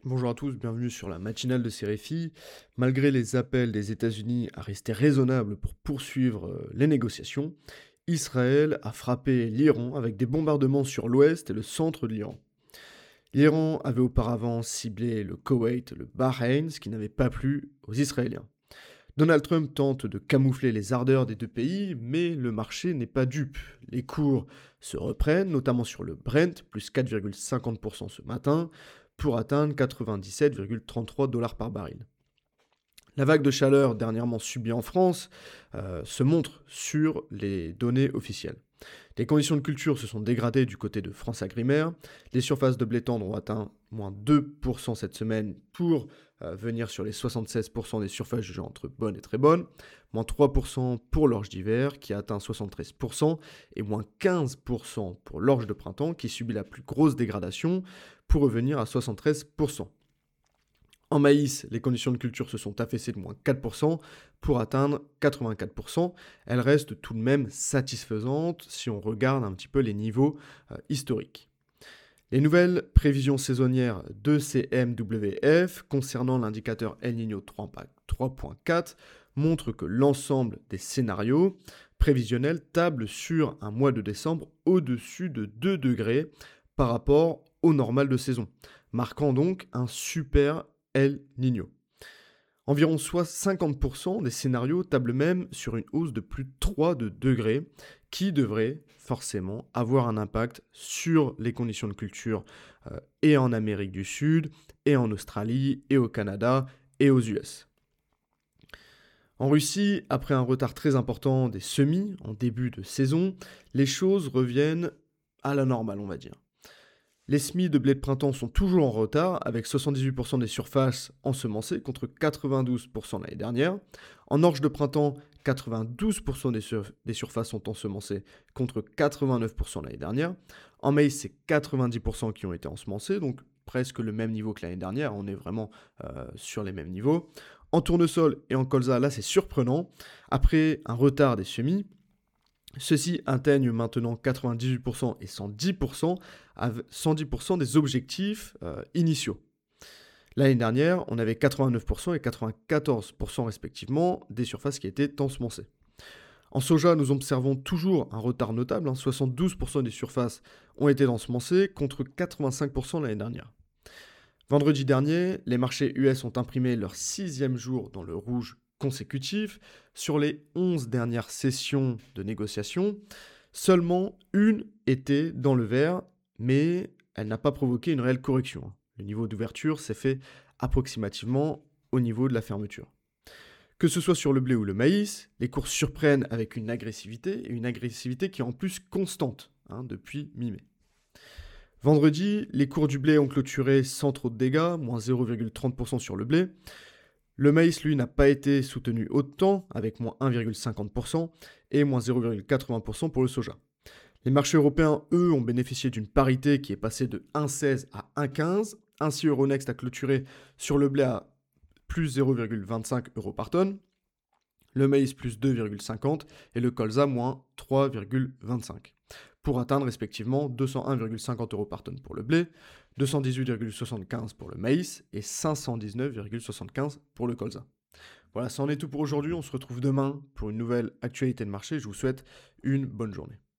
Bonjour à tous, bienvenue sur la matinale de CRFI. Malgré les appels des États-Unis à rester raisonnables pour poursuivre les négociations, Israël a frappé l'Iran avec des bombardements sur l'ouest et le centre de l'Iran. L'Iran avait auparavant ciblé le Koweït et le Bahreïn, ce qui n'avait pas plu aux Israéliens. Donald Trump tente de camoufler les ardeurs des deux pays, mais le marché n'est pas dupe. Les cours se reprennent, notamment sur le Brent, plus 4,50% ce matin, pour atteindre 97,33 dollars par baril. La vague de chaleur dernièrement subie en France se montre sur les données officielles. Les conditions de culture se sont dégradées du côté de France Agrimaire. Les surfaces de blé tendre ont atteint moins 2% cette semaine pour venir sur les 76% des surfaces jugées entre bonnes et très bonnes. Moins 3% pour l'orge d'hiver qui a atteint 73% et moins 15% pour l'orge de printemps qui subit la plus grosse dégradation pour revenir à 73%. En maïs, les conditions de culture se sont affaissées de moins 4% pour atteindre 84%. Elles restent tout de même satisfaisantes si on regarde un petit peu les niveaux historiques. Les nouvelles prévisions saisonnières de CMWF concernant l'indicateur El Niño 3.4 montrent que l'ensemble des scénarios prévisionnels tablent sur un mois de décembre au-dessus de 2 degrés par rapport au normal de saison, marquant donc un super El Niño. Environ 50% des scénarios tablent même sur une hausse de plus de 3 degrés qui devrait forcément avoir un impact sur les conditions de culture et en Amérique du Sud, et en Australie, et au Canada, et aux US. En Russie, après un retard très important des semis en début de saison, les choses reviennent à la normale, on va dire. Les semis de blé de printemps sont toujours en retard, avec 78% des surfaces ensemencées contre 92% l'année dernière. En orge de printemps, 92% des surfaces sont ensemencées contre 89% l'année dernière. En maïs, c'est 90% qui ont été ensemencés, donc presque le même niveau que l'année dernière. On est vraiment sur les mêmes niveaux. En tournesol et en colza, là, c'est surprenant. Après un retard des semis, ceux-ci atteignent maintenant 98% et 110% des objectifs initiaux. L'année dernière, on avait 89% et 94% respectivement des surfaces qui étaient ensemencées. En soja, nous observons toujours un retard notable, 72% des surfaces ont été ensemencées contre 85% l'année dernière. Vendredi dernier, les marchés US ont imprimé leur 6e jour dans le rouge consécutif. Sur les 11 dernières sessions de négociation, seulement une était dans le vert, mais elle n'a pas provoqué une réelle correction. Le niveau d'ouverture s'est fait approximativement au niveau de la fermeture. Que ce soit sur le blé ou le maïs, les cours surprennent avec une agressivité, et une agressivité qui est en plus constante depuis mi-mai. Vendredi, les cours du blé ont clôturé sans trop de dégâts, moins 0,30% sur le blé. Le maïs, lui, n'a pas été soutenu autant, avec moins 1,50% et moins 0,80% pour le soja. Les marchés européens, eux, ont bénéficié d'une parité qui est passée de 1,16 à 1,15. Ainsi, Euronext a clôturé sur le blé à plus 0,25 euros par tonne, le maïs plus 2,50 et le colza moins 3,25, pour atteindre respectivement 201,50 euros par tonne pour le blé, 218,75 pour le maïs et 519,75 pour le colza. Voilà, ça en est tout pour aujourd'hui. On se retrouve demain pour une nouvelle actualité de marché. Je vous souhaite une bonne journée.